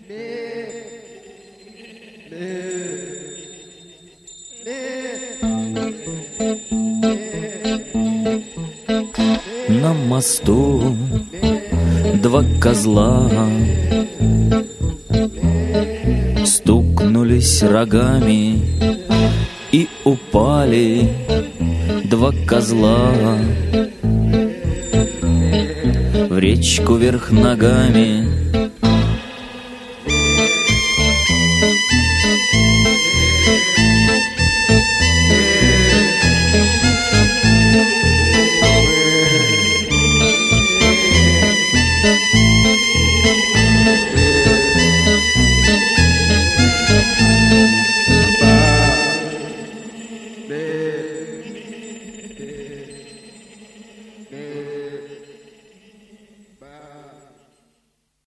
На мосту два козла стукнулись рогами и упали два козла в речку вверх ногами.